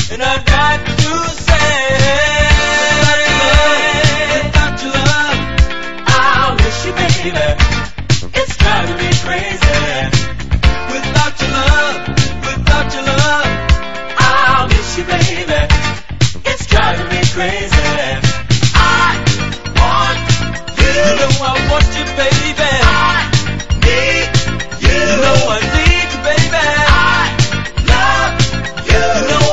And I've got to say, without your love, I wish you, baby,